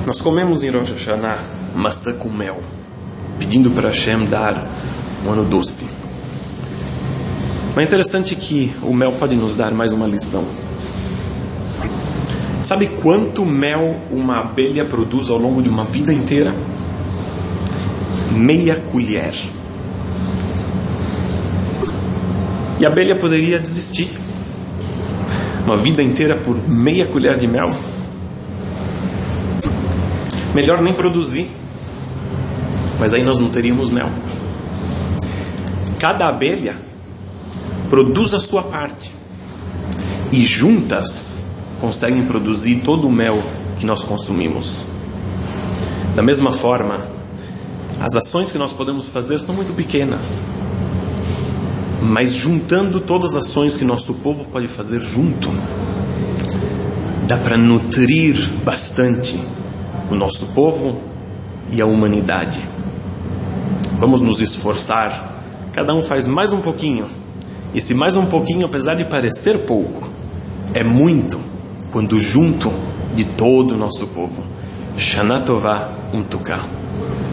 Nós comemos em Rosh Hashanah maçã com mel, pedindo para Hashem dar um ano doce. Mas é interessante que o mel pode nos dar mais uma lição. Sabe quanto mel uma abelha produz ao longo de uma vida inteira? Meia colher. E a abelha poderia desistir. Uma vida inteira por meia colher de mel? Melhor nem produzir. Mas aí nós não teríamos mel. Cada abelha produz a sua parte. E juntas conseguem produzir todo o mel que nós consumimos. Da mesma forma, as ações que nós podemos fazer são muito pequenas. Mas juntando todas as ações que nosso povo pode fazer junto, dá para nutrir bastante o nosso povo e a humanidade. Vamos nos esforçar. Cada um faz mais um pouquinho. E se mais um pouquinho, apesar de parecer pouco, é muito quando junto de todo o nosso povo. Shana Tová Umtuká.